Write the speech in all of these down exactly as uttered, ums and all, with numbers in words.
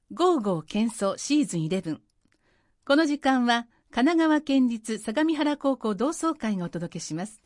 ゴーゴー喧騒シーズンイレブン。この時間は神奈川県立相模原高校同窓会がお届けします。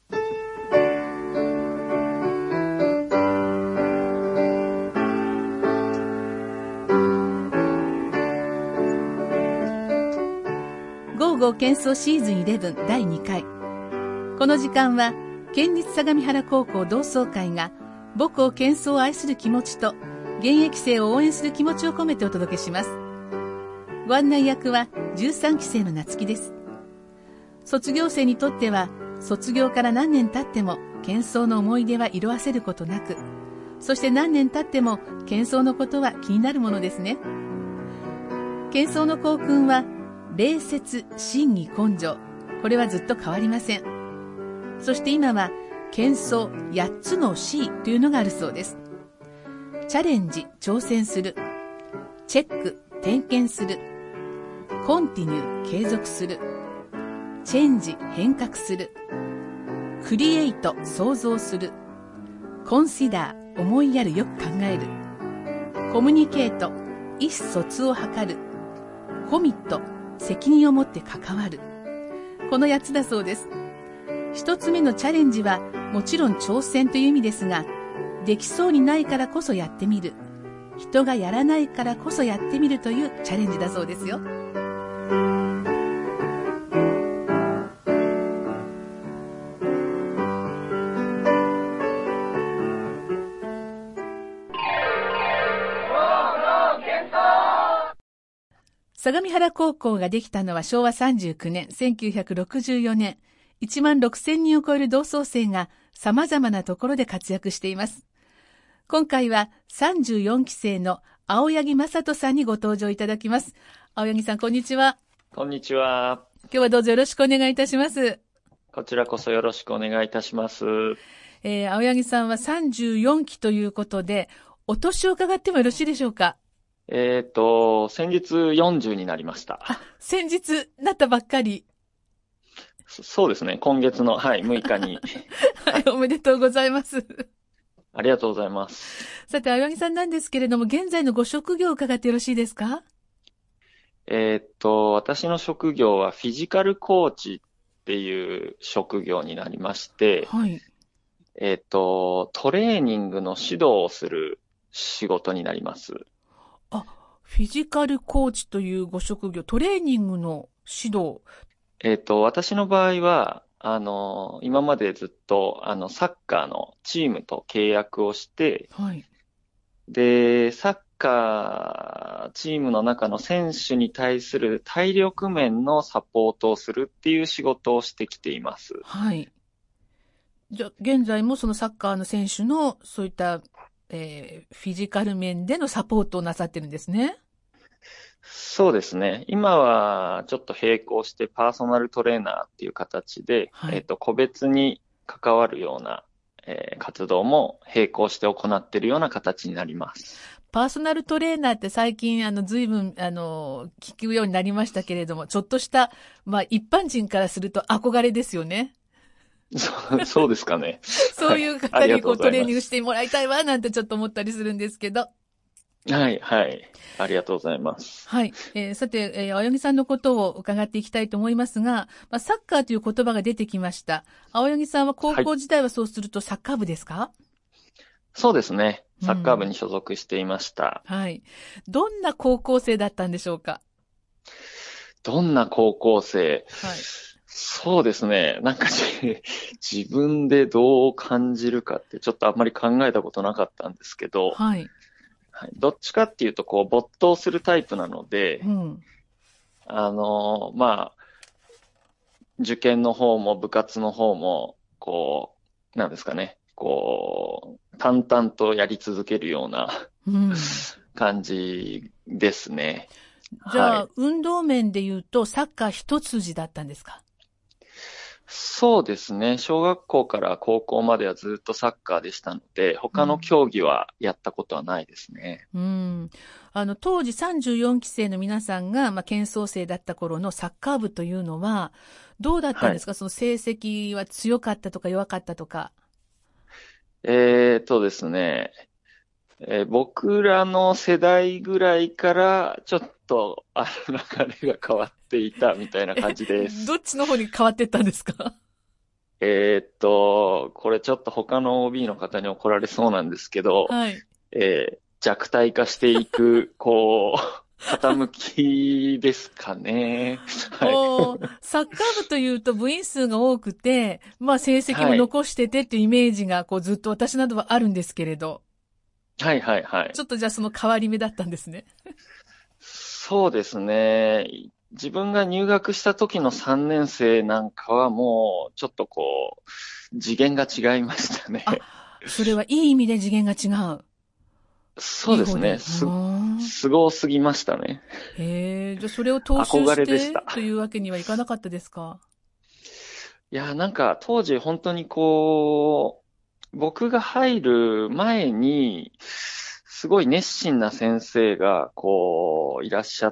ゴーゴー喧騒シーズンイレブンだいにかい。この時間は県立相模原高校同窓会が母校喧騒を愛する気持ちと現役生を応援する気持ちを込めてお届けします。ご案内役はじゅうさんきせいの夏希です。卒業生にとっては卒業から何年経っても喧騒の思い出は色あせることなく、そして何年経っても喧騒のことは気になるものですね。喧騒の校訓は礼節、信義、根性。これはずっと変わりません。そして今は喧騒やっつの シー というのがあるそうです。チャレンジ、挑戦する。チェック、点検する。コンティニュー、継続する。チェンジ、変革する。クリエイト、創造する。コンシダー、思いやる、よく考える。コミュニケート、意思疎通を図る。コミット、責任を持って関わる。このやっつだそうです。一つ目のチャレンジはもちろん挑戦という意味ですが、できそうにないからこそやってみる。人がやらないからこそやってみるというチャレンジだそうですよ。相模原高校ができたのはしょうわさんじゅうきゅうねん、せんきゅうひゃくろくじゅうよねん。いちまんろくせんにんを超える同窓生が様々なところで活躍しています。今回はさんじゅうよんきせいの青柳正人さんにご登場いただきます。青柳さん、こんにちは。 こんにちは。 今日はどうぞよろしくお願いいたします。 こちらこそよろしくお願いいたします。 えー、青柳さんはさんじゅうよんきということで、お年を伺ってもよろしいでしょうか？ えっと、先日よんじゅうになりました。 あ、先日なったばっかり。 そうですね。今月の、はい、むいかに。 はい、おめでとうございます。 ありがとうございます。 さて、青柳さんなんですけれども、現在のご職業を伺ってよろしいですか？ えっと、私の職業はフィジカルコーチっていう職業になりまして、 はい。 えっと、トレーニングの指導をする仕事になります。 あ、フィジカルコーチというご職業、トレーニングの指導。 えっと、私の場合は、あの、今までずっと、あの、サッカーのチームと契約をして、 はい。 で、サッカーチームの中の選手に対する体力面のサポートをするっていう仕事をしてきています。 はい。じゃあ、現在もそのサッカーの選手の、そういった、えー、フィジカル面でのサポートをなさってるんですね。 そうですね。今はちょっと並行してパーソナルトレーナーっていう形で、 はい。 えっと、個別に関わるような、えー活動も並行して行っているような形になります。 パーソナルトレーナーって最近、あの、随分、あの、聞くようになりましたけれども、ちょっとした、まあ、一般人からすると憧れですよね。 そう、そうですかね。 そういうありが方にこうとうございます。 トレーニングしてもらいたいわ、なんてちょっと思ったりするんですけど。 はい、はい。ありがとうございます。 はい。えー、さて、えー、青柳さんのことを伺っていきたいと思いますが、まあ、サッカーという言葉が出てきました。青柳さんは高はい。 校時代はそうするとサッカー部ですか？ そうですね。 うサッカー部ん。 に所属していました。 はい。どんな高校生だったんでしょうか？ どんな高校生？ はい。 そうですね。なんかじ自分でどう感じるかってちょっとあんまり考えたことなかったんですけど、 はい。 はい、どっちかっていうとこう没頭するタイプなので、 うん。 あのまあ、受験の方も部活の方も、こう、なんですかね、こう、淡々とやり続けるようなうん。 感じですね。 じゃあ、 はい。 運動面で言うとサッカー一筋だったんですか？ そうですね。小学校から高校まではずっとサッカーでしたので、他のうん。 競技はやったことはないですね。 うん。あの、当時さんじゅうよんきせいの皆さんが、まあ、県総生だった頃のサッカー部というのは、どうだったんはい。 ですか？その成績は強かったとか弱かったとか。 えーとですね。 えー僕らの世代ぐらいから、ちょっと、あの流れが変わっていたみたいな感じでどっす。 ちの方に変わってったんですか？ えーっと、これちょっと他の オービー の方に怒られそうなんですけど、 はい。 えー弱体化していく、こう、傾きですかね。はい。 おー、サッカー部というと部員数が多くて、まあ成績もはい。 残しててっていうイメージがこうずっと私などはあるんですけれど、 はいはいはい。 ちょっとじゃあその変わり目だったんですね。 そうですね。自分が入学した時のさんねん生なんかはもう、ちょっとこう、次元が違いましたあ、 ね。 それはいい意味で次元が違う。 そうですね。 いい方で。うーす、 ん。 すごすぎましたね。 へえ、じゃあそれを踏襲憧しれでした。 てというわけにはいかなかったですか？ いや、なんか当時本当にこう、僕が入る前に、すごい熱心な先生がこう、いらっしゃって、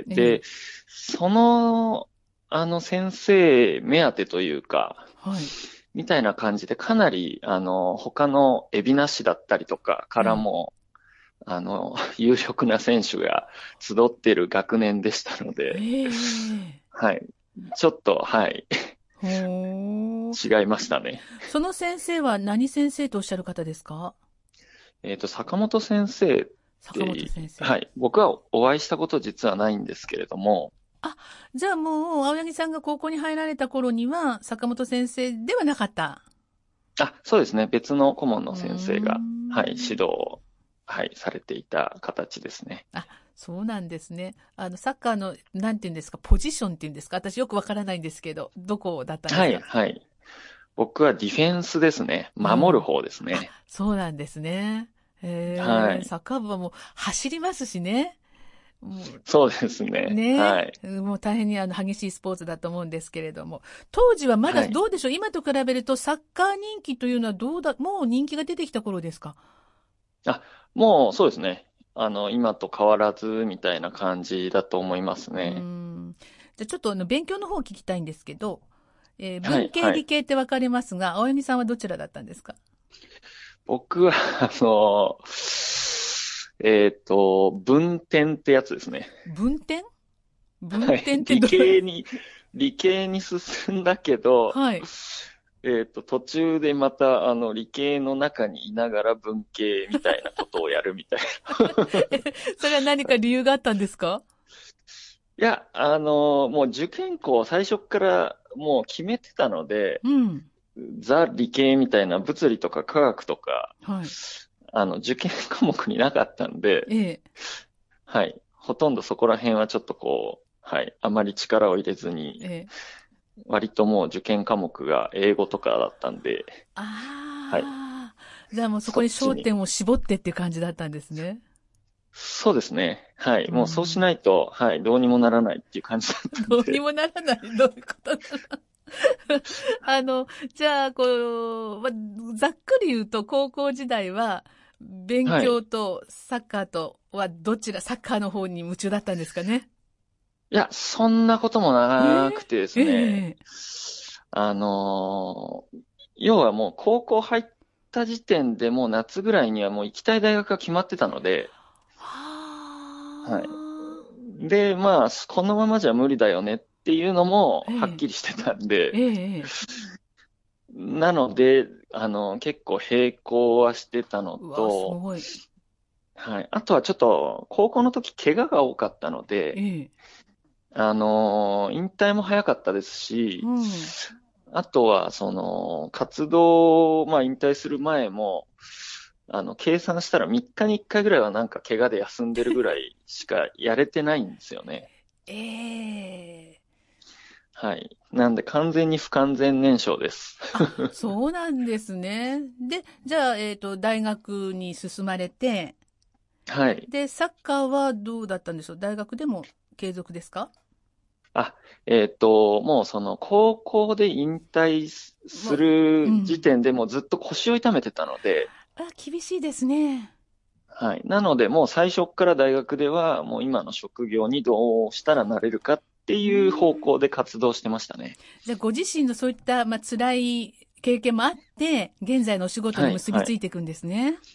ええ、 で、その、あの先生目当てというか、 はい。 みたいな感じで、かなり、あの、他の海老名市だったりとかかええ、 らも、あの、有力な選手が集っている学年でしたので、 ええ、 はい。ちょっと、はい。 ほー。 違いましたね。 その先生は何先生とおっしゃる方ですか？ えっと、坂本先生っ坂本て、 先生。 はい。僕はお会いしたこと実はないんですけれども、 あ、じゃあもう、青柳さんが高校に入られた頃には、坂本先生ではなかった。 あ、そうですね。別の顧問うーの先生が、はい、指導ん。 を、はい、されていた形ですね。 あ、そうなんですね。あの、サッカーの、なんていうんですか、ポジションっていうんですか、私よくわからないんですけど、どこだったんではい、 すか？ はい。僕はディフェンスですね。守るうん。 方ですあ、 ね。 そうなんですね。へえ、 はい。 サッカー部はもう走りますしね。もうそうですね。はねい。 え、もう大変にあの激しいスポーツだと思うんですけれども、当時はまだはい。 どうでしょう、今と比べるとサッカー人気というのはどうだ、もう人気が出てきた頃ですか？ あ、もうそうですね。あの、今と変わらずみたいな感じだと思いますうーね。 ん。じゃあちょっとあの勉強の方を聞きたいんですけど、えー文はい、 系理はい。 系って分かれますが、青柳さんはどちらだったんですか？ 僕は、あの、えっと、文転ってやつですね。 文転文はい。理転ってどう、 系に、理系に進んだけど、 はい。 えっと、途中でまた、あの、理系の中にいながら文系みたいなことをやるみたいな。 それは何か理由があったんですか？ いや、あの、もう受験校最初からもう決めてたので、 うん。 ザ理系みたいな物理とか科学とか、 はい。 あの、受験科目になかったんで、 ええ。 はい。ほとんどそこら辺はちょっとこう、はい。あまり力を入れずに、 ええ。 割ともう受験科目が英語とかだったんで、はい。 ああ。じゃあもうそこそにっちに。 焦点を絞ってっていう感じだったんですね。 そうですね。はい。 うもうそうしん。 ないと、はい。どうにもならないっていう感じだったんどうにで。 もならない。どういうことだろう。あの、じゃあ、こう、ま、ざっくり言うと、高校時代は、勉はい。 強とサッカーとはどちら、サッカーの方に夢中だったんですかね。 いや、そんなこともえなくてでええすね。 えあのー要はもう高校入った時点でもう夏ぐらいにはもう行きたい大学が決まってたので、はい。 はあ。 で、まあ、このままじゃ無理だよねっていうのもはっええきりしてたんで、 ええええ。 なので、あの、結構並行はしてたのうわ、すと、 ごい。 はい。あとはちょっと、高校の時怪我が多かったので、 ええ。 あの、引退も早かったですし、 うん。 あとは、その、活動を、まあ、引退する前も、あの、計算したらみっかにいっかいぐらいはなんか怪我で休んでるぐらいしかやれてないんですよね。 ええ。 はい。なんで完全に不完全燃焼です。 あ、そうなんですね。で、じゃあ、えっと、大学に進まれて、 はい。 で、サッカーはどうだったんでしょう？大学でも継続ですか？ あ、えっと、もうその高校で引退すすもう、うる時ん。 点でもうずっと腰を痛めてたので、 あ、厳しいですね。 はい。なのでもう最初から大学ではもう今の職業にどうしたらなれるかってういう方ん。 向で活動してましたね。 じゃあ、ご自身のそういった、まあ、辛い経験もあって、現在のお仕事にはい、はい。 結びついていくんですね。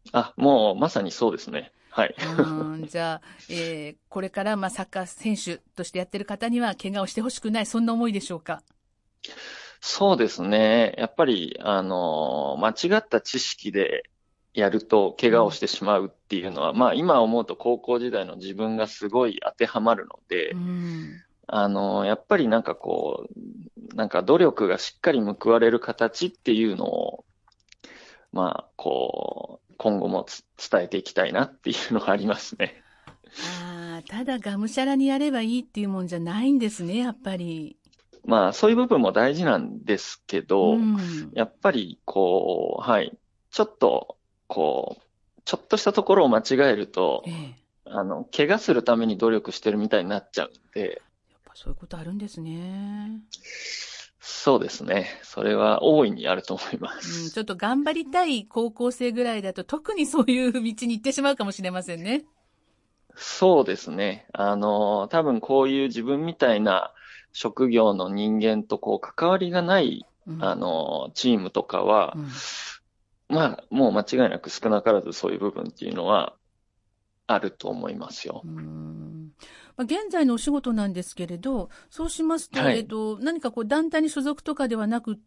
あ、もうまさにそうですね。はい。 うん、じゃあ、えーこれからまあサッカー選手としてやってる方には怪我をしてほしくない、そんな思いでしょうか。 そうですね。やっぱり、あの、間違った知識でやると怪我をうん。 してしまうっていうのは、まあ今思うと高校時代の自分がすごい当てはまるのうで、 ん。 あの、やっぱりなんかこう、なんか努力がしっかり報われる形っていうのを、まあ、こう、今後もつ伝えていきたいなっていうのがありますね。 ああ、ただがむしゃらにやればいいっていうもんじゃないんですね、やっぱり。 まあ、そういう部分も大事なんですけうど、 ん。 やっぱり、こう、はい、ちょっと、こう、ちょっとしたところを間違えると、 ええ。 あの、怪我するために努力してるみたいになっちゃうんで、 やっぱそういうことあるんですね。 そうですね。それは大いにあると思いまうん、ちす。 ょっと頑張りたい高校生ぐらいだと特にそういう道に行ってしまうかもしれませんね。 そうですね。あの、多分こういう自分みたいな職業の人間とこう関わりがない、あうん。 の、チームとかは、 うん。 まあ、もう間違いなく少なからずそういう部分っていうのはあると思いますよ。 うーん。まあ、現在のお仕事なんですけれど、そうしますと、 はい。 えっと、何かこう団体に所属とかではなくって、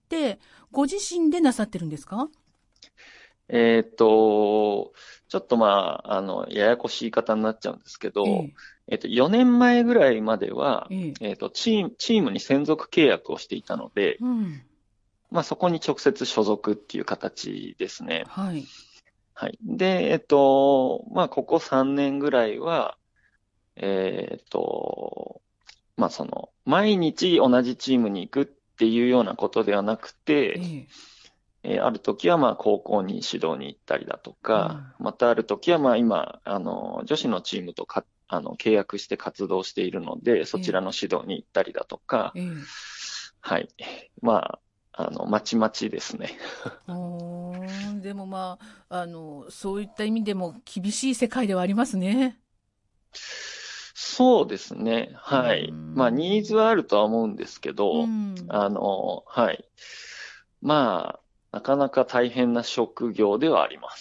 ご自身でなさってるんですか？ えっと、ちょっとまあ、あの、ややこしい言い方になっちゃうんですけど、 ええ、 えっと、よねんまえぐらいまでは、 ええ、 えっと、チーム、チームに専属契約をしていたので、 うん。 まあ、そこに直接所属っていう形ですね。 はい。 はい。で、えっと、まあ、ここさんねんぐらいは、えっと、まあ、その、毎日同じチームに行くっていうようなことではなくて、 ええ、 えーある時はまあ高校に指導に行ったりだとか、 うん。 またある時はまあ今、あの、女子のチームとか、あの、契約して活動しているので、そええ、 ちらの指導に行ったりだとか、 ええ。 はい。まあ、あの、まちまちですね。 おー、でもまあ、あの、そういった意味でも厳しい世界ではありますね。 そうですね。 うーはい。まあ、ニーズん。 はあるとは思うんですけうど、 ん。 あの、はい。まあ、なかなか大変な職業ではあります。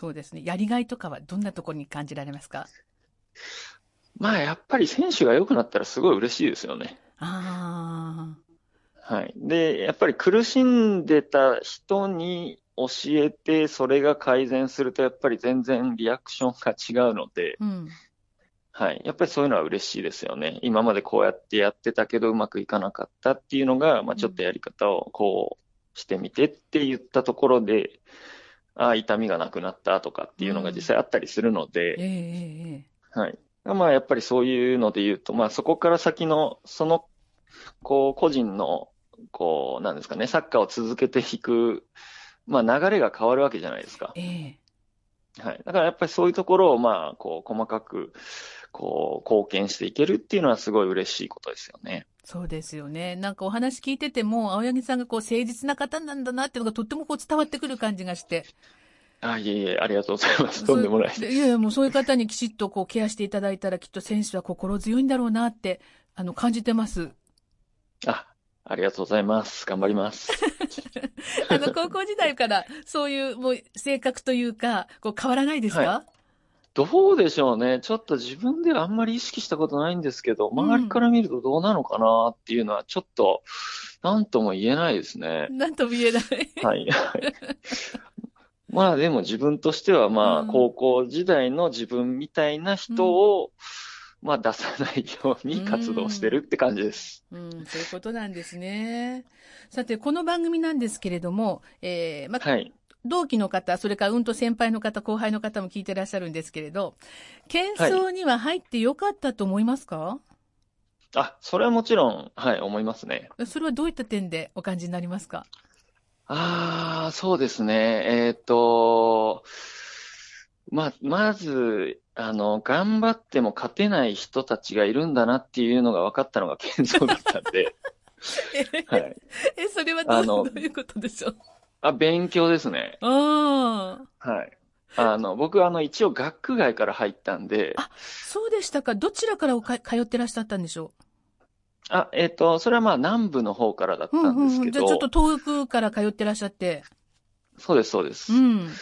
そうですね。やりがいとかはどんなところに感じられますか？ まあ、やっぱり選手が良くなったらすごい嬉しいですよね。 ああはい。で、やっぱり苦しんでた人に教えて、それが改善すると、やっぱり全然リアクションが違うので、 ー、うん。 はい。やっぱりそういうのは嬉しいですよね。今までこうやってやってたけどうまくいかなかったっていうのが、まあうん。 ちょっとやり方をこうしてみてって言ったところで、ああ、痛みがなくなったとかっていうのが実うん。 際あったりするので、 ええええええ。 はい。まあやっぱりそういうので言うと、まあそこから先の、そのこう、個人の、こう、なんですかね、サッカーを続けていく、まあ、流れが変わるわけじゃないですか。 ええ。 はい。だからやっぱりそういうところを、まあ、こう、細かく、こう、貢献していけるっていうのはすごい嬉しいことですよね。 そうですよね。なんかお話聞いてても、青柳さんがこう誠実な方なんだなっていうのがとってもこう伝わってくる感じがして。 あ、いえいえ、ありがとうございます。とそういう、 んでもないででいやいや、 す。 もうそういう方にきちっとこうケアしていただいたらきっと選手は心強いんだろうなって、あの、感じてます。 あ、ありがとうございます。頑張ります。 あの、高校時代からそういうもう性格というか、こう変わらないですはい。 か？ どうでしょうね。ちょっと自分ではあんまり意識したことないんですけど、 うん。 周りから見るとどうなのかなっていうのはちょっと、なんとも言えないですね。 なんとも言えない。 はい。まあでも自分としてはうまあ高ん。 校時代の自分みたいなうん。 人をまあ出さないよううに活動してるん。 って感じです。 うん、そういうことなんですね。さて、この番組なんですけれども、えー、ま、 はい。 同期の方、それからうんと先輩の方、後輩の方も聞いてらっしゃるんですけれど、喧はい。 騒には入ってよかったと思いますか？ あ、それはもちろん、はい、思いますね。 それはどういった点でお感じになりますか？ ああ、そうですね。えっと、まあ、まず、あの、頑張っても勝てない人たちがいるんだなっていうのが分かったのが健三だったんで、 え、 はい。 え、それはどう、 あの、 どういうことでしょう？ あ、勉強ですね。 ああ。 はい。あの、僕、あの、一応学区外から入ったんで、 あ、そうでしたか。どちらからおか通ってらっしゃったんでしょあ、えっと、それはまあ南部の方からだっう？うんたんですうんうん。じゃあちょっとけど、 遠くから通ってらっしゃって。 そうです、そうです。 うん。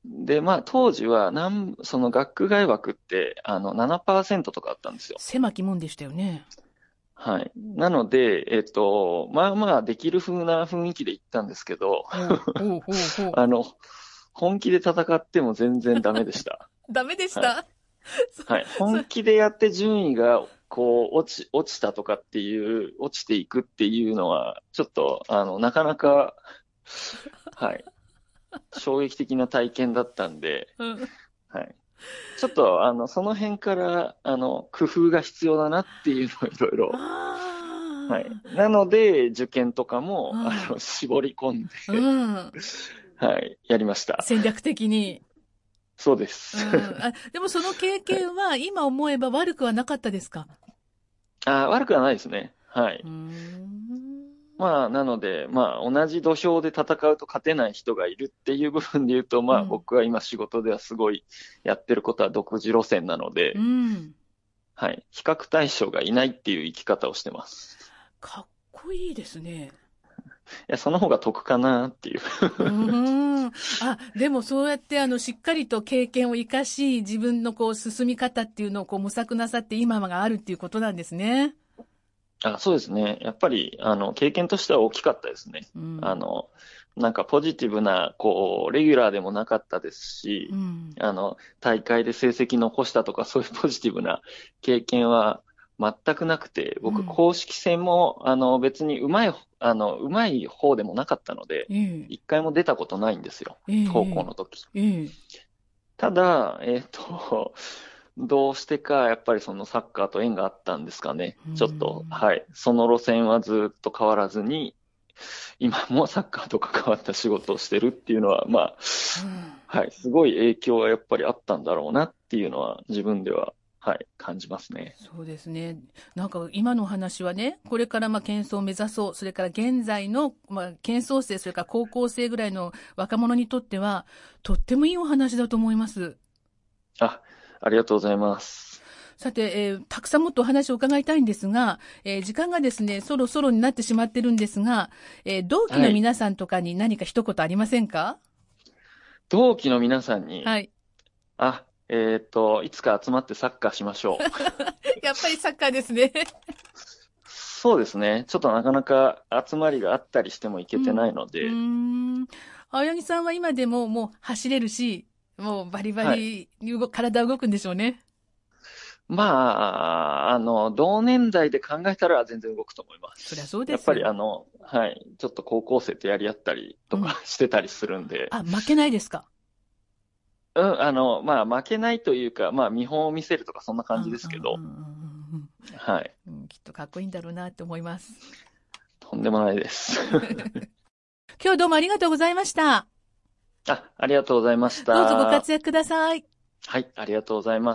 で、まあ、当時は、なん、その学区外枠って、あの、ななパーセントとかあったんですよ。 狭き門でしたよね。 はい。なので、えっと、まあまあ、できる風な雰囲気で行ったんですけど、 ほうほうほうほう。 あの、本気で戦っても全然ダメでした。 ダメでしはい。 た。 はい。 そ、 本気でやって順位が、こう、落ち、落ちたとかっていう、落ちていくっていうのは、ちょっと、あの、なかなか、はい。衝撃的な体験だったんで、 うん。 はい。ちょっと、あの、その辺から、あの、工夫が必要だなっていうのをいろいろ、はい。 あなので、受験とかも、ああ、 の、絞り込んうで、 ん。うん。 はい、やりました。 戦略的に。 そうでうん。 す。 あ、でもその経はい。 験は今思えば悪くはなかったですか？ あ、悪くはないですね。はうーい。 ん。 まあ、なので、まあ、同じ土俵で戦うと勝てない人がいるっていう部分で言うと、まあ、 うん。 僕は今仕事ではすごいやってることは独自路線なのうで、 ん。 はい。比較対象がいないっていう生き方をしてます。 かっこいいですね。 いや、その方が得かなっていう。 うーん。あ、でもそうやってあの、しっかりと経験を生かし、自分のこう、進み方っていうのをこう模索なさって今があるっていうことなんですね。 あ、そうですね。やっぱり、あの、経験としては大きかったですね。 うん。 あの、なんかポジティブな、こう、レギュラーでもなかったですし、 うん。 あの、大会で成績残したとか、そういうポジティブな経験は全くなくて、僕、 うん。 公式戦も、あの、別にうまい、あの、うまい方でもなかったので、 ええ、 一回も出たことないんですよ。 え高校え、 の時。 ええ、ええ。 ただ、えっと、どうしてか、やっぱりそのサッカーと縁があったんですかね。 うーちょっと、 ん。 はい。その路線はずっと変わらずに、今もサッカーと関わった仕事をしてるっていうのは、まあ、 うん。 はい。すごい影響はやっぱりあったんだろうなっていうのは、自分では、はい、感じますね。 そうですね。なんか今のお話はね、これからまあ検討を目指そう、それから現在のまあ検討生、それから高校生ぐらいの若者にとっては、とってもいいお話だと思います。 あ、ありがとうございます。 さて、えーたくさんもっとお話を伺いたいんですが、えー時間がですね、そろそろになってしまってるんですが、えー同期はい。 の皆さんとかに何か一言ありませんか？ 同期の皆さんに、 はい。 あ、えっと、いつか集まってサッカーしましょう。 やっぱりサッカーですね。 そうですね。ちょっとなかなか集まりがあったりしてもいけてうん。 ないのうーで、 ん。青柳さんは今でももう走れるし、もうバリバはい。 リに動体動くんでしょうね。 まあ、あの、同年代で考えたら全然動くと思いまそりゃす。 そうでやっぱりす。 あの、はい、ちょっと高校生とやり合ったりとかうん。 してたりするんで、 あ、負けないですか？ うん、あの、まあ負けないというか、まあ見本を見せるとかそんな感じうんうですけど、 んうんはい、 うんうん。きっとかっこいいんだろうなって思います。 とんでもないです。 今日はどうもありがとうございました。 あ、ありがとうございましどうぞごた。 活躍ください。 はい、ありがとうございます。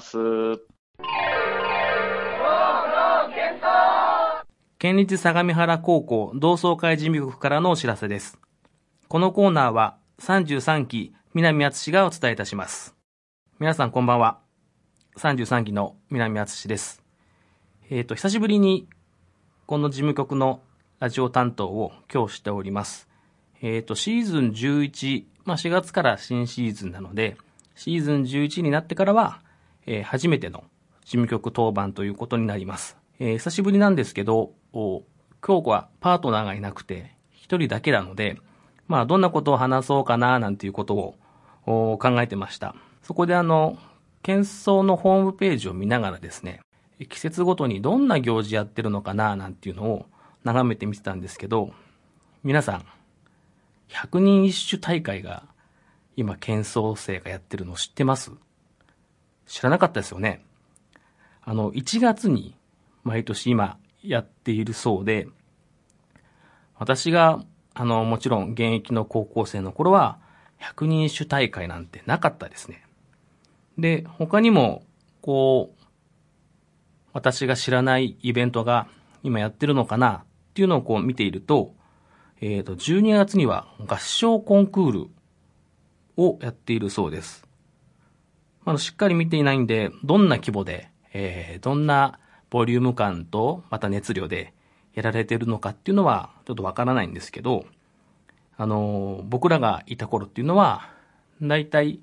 県立相模原高校同窓会事務局からのお知らせです。このコーナーはさんじゅうさんき南敦がお伝えいたします。皆さんこんばんは。さんじゅうさんきの南敦です。えっと、久しぶりにこの事務局のラジオ担当を今日しております。えっと、シーズンじゅういち、まあしがつから新シーズンなので、シーズンじゅういちになってからは、えー初めての事務局当番ということになります。えー久しぶりなんですけど、お今日はパートナーがいなくて一人だけなので、まあどんなことを話そうかななんていうことをお考えてました。そこであの、県総のホームページを見ながらですね、季節ごとにどんな行事やってるのかななんていうのを眺めてみてたんですけど、皆さん、ひゃくにん一首大会が今県総生がやってるの知ってます？知らなかったですよね。あの、いちがつに毎年今やっているそうで、私が、あの、もちろん現役の高校生の頃は、ひゃくにん一首大会なんてなかったですね。で、他にも、こう、私が知らないイベントが今やってるのかなっていうのをこう見ていると、えっと、じゅうにがつには合唱コンクールをやっているそうです。まだしっかり見ていないんで、どんな規模で、えー、どんなボリューム感と、また熱量でやられているのかっていうのは、ちょっとわからないんですけど、あのー僕らがいた頃っていうのは、だいたい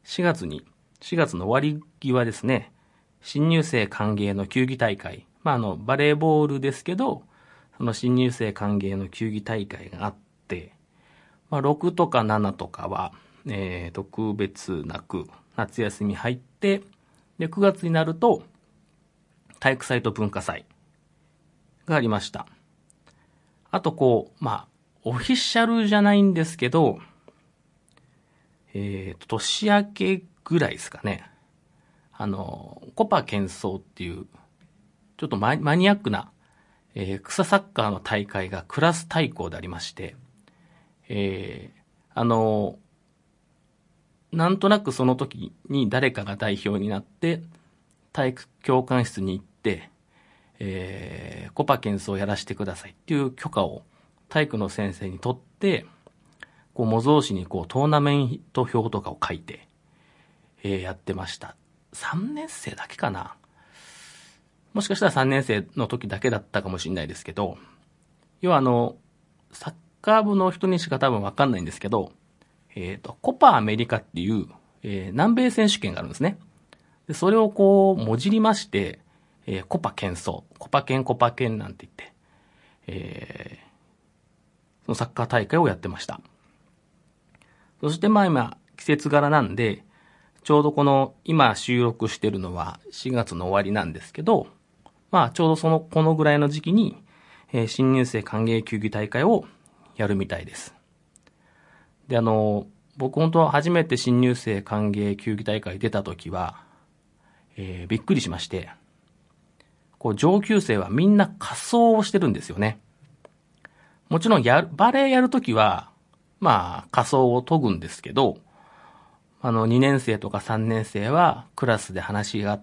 しがつに、しがつの終わり際ですね、新入生歓迎の球技大会、まあ、あの、バレーボールですけど、その新入生歓迎の球技大会があって、まあ、ろくとかななとかは、えー、特別なく夏休み入って、で、くがつになると、体育祭と文化祭がありました。あと、こう、まあ、オフィシャルじゃないんですけど、えーと、年明けぐらいですかね。あの、コパ健走っていう、ちょっとマニアックな、えー、草サッカーの大会がクラス対抗でありまして、えー、あの、なんとなくその時に誰かが代表になって、体育教官室に行って、えー、コパ健走をやらせてくださいっていう許可を体育の先生に取って、こう模造紙にこうトーナメント表とかを書いて、えー、やってました。さんねん生だけかな。もしかしたらさんねん生の時だけだったかもしれないですけど、要はあの、サッカー部の人にしか多分わかんないんですけど、えっと、コパアメリカっていう、えー、南米選手権があるんですね。で、それをこう、もじりまして、えー、コパ健走、コパケンコパケンなんて言って、えー、そのサッカー大会をやってました。そしてまあ今、季節柄なんで、ちょうどこの、今収録してるのはしがつの終わりなんですけど、まあちょうどその、このぐらいの時期に、えー、新入生歓迎球技大会をやるみたいです。で、あの、僕本当は初めて新入生歓迎球技大会出た時は、えー、びっくりしまして、こう上級生はみんな仮装をしてるんですよね。もちろんやる、バレエやるときは、まあ仮装を研ぐんですけど、あのにねん生とかさんねん生はクラスで話があって、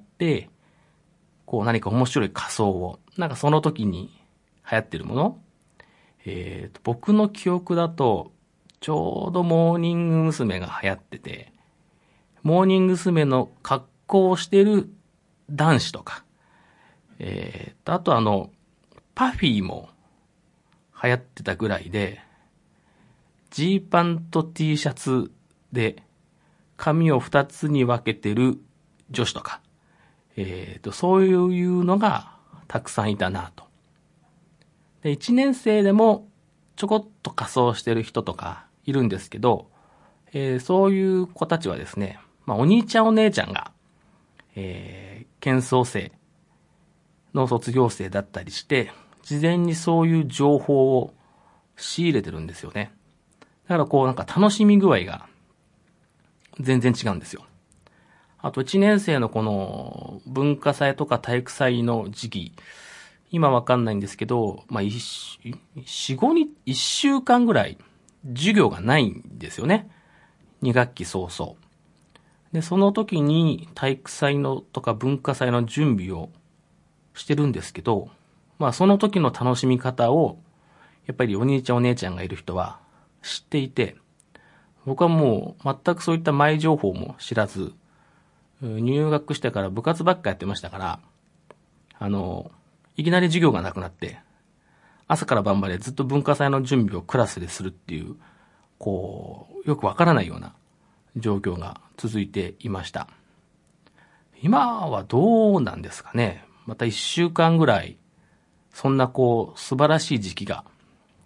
こう何か面白い仮装を、なんかその時に流行ってるもの、えーと、僕の記憶だと、ちょうどモーニング娘。が流行ってて、モーニング娘。の格好をしてる男子とか、えーと、あとあの、パフィーも流行ってたぐらいで、ジーパンと T シャツで髪を二つに分けてる女子とか、えーと、そういうのがたくさんいたなと。で、いちねん生でもちょこっと仮装してる人とかいるんですけど、えー、そういう子たちはですね、まあお兄ちゃんお姉ちゃんが、えー、剣創生の卒業生だったりして、事前にそういう情報を仕入れてるんですよね。だからこうなんか楽しみ具合が全然違うんですよ。あといちねん生のこの文化祭とか体育祭の時期、今わかんないんですけど、まあ、四五に、一週間ぐらい授業がないんですよね。に学期早々。で、その時に体育祭のとか文化祭の準備をしてるんですけど、まあその時の楽しみ方を、やっぱりお兄ちゃんお姉ちゃんがいる人は知っていて、僕はもう全くそういった前情報も知らず、入学してから部活ばっかやってましたから、あの、いきなり授業がなくなって、朝から晩までずっと文化祭の準備をクラスでするっていう、こう、よくわからないような状況が続いていました。今はどうなんですかね。また一週間ぐらい、そんなこう、素晴らしい時期が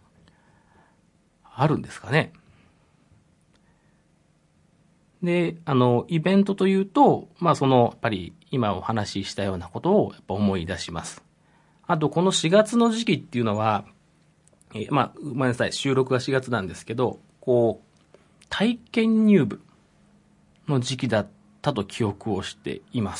あるんですかね。で、あの、イベントというと、まあその、やっぱり今お話ししたようなことをやっぱ思い出します。あと、このしがつの時期っていうのは、えー、まあ、ごめんなさい、収録がしがつなんですけど、こう、体験入部の時期だったと記憶をしています。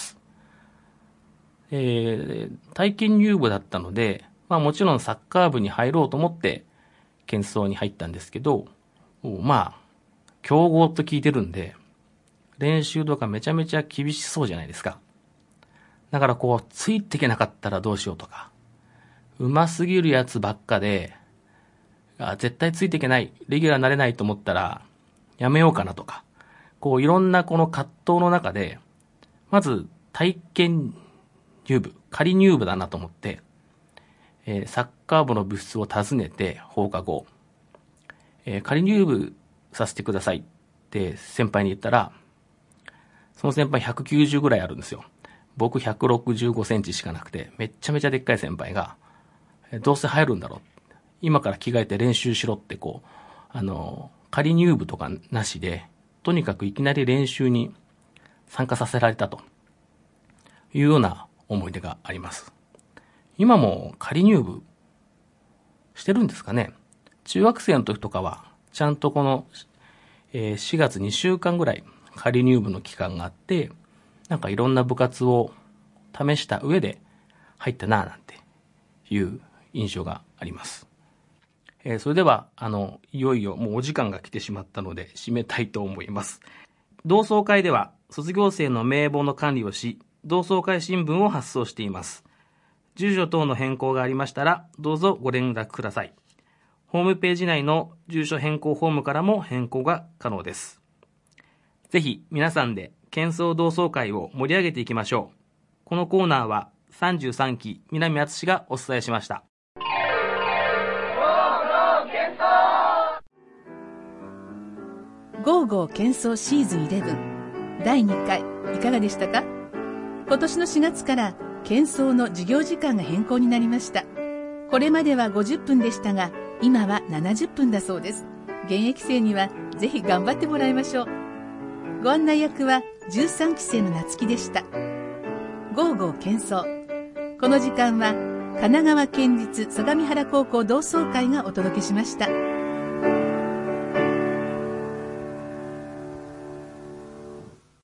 えー、体験入部だったので、まあもちろんサッカー部に入ろうと思って、剣走に入ったんですけど、まあ、強豪と聞いてるんで、練習とかめちゃめちゃ厳しそうじゃないですか。だからこう、ついていけなかったらどうしようとか、うますぎるやつばっかで、あ、絶対ついていけない、レギュラーになれないと思ったら、やめようかなとか、こういろんなこの葛藤の中で、まず体験入部、仮入部だなと思って、えー、サッカー部の部室を訪ねて放課後、えー、仮入部させてくださいって先輩に言ったら、 その先輩ひゃくきゅうじゅうぐらいあるんですよ。僕ひゃくろくじゅうごセンチしかなくて、めっちゃめちゃでっかい先輩が、どうせ入るんだろう。今から着替えて練習しろってこう、あの、仮入部とかなしで、とにかくいきなり練習に参加させられたというような思い出があります。今も仮入部してるんですかね。中学生の時とかは、ちゃんとこの、えー、しがつにしゅうかんぐらい仮入部の期間があって、なんかいろんな部活を試した上で入ったなぁなんていう印象があります。えー、それでは、あの、いよいよもうお時間が来てしまったので締めたいと思います。同窓会では卒業生の名簿の管理をし、同窓会新聞を発送しています。住所等の変更がありましたら、どうぞご連絡ください。ホームページ内の住所変更フォームからも変更が可能です。ぜひ皆さんで喧騒同窓会を盛り上げていきましょう。このコーナーはさんじゅうさんき南敦がお伝えしました。 ゴーゴー喧騒シーズンじゅういちだいにかいいかがでしたか？今年のしがつから喧騒の授業時間が変更になりました。これまではごじゅっぷんでしたが、今はななじゅっぷんだそうです。現役生にはぜひ頑張ってもらいましょう。ご案内役はじゅうさんきせいの夏希でした。ゴーゴー喧騒。この時間は神奈川県立相模原高校同窓会がお届けしました。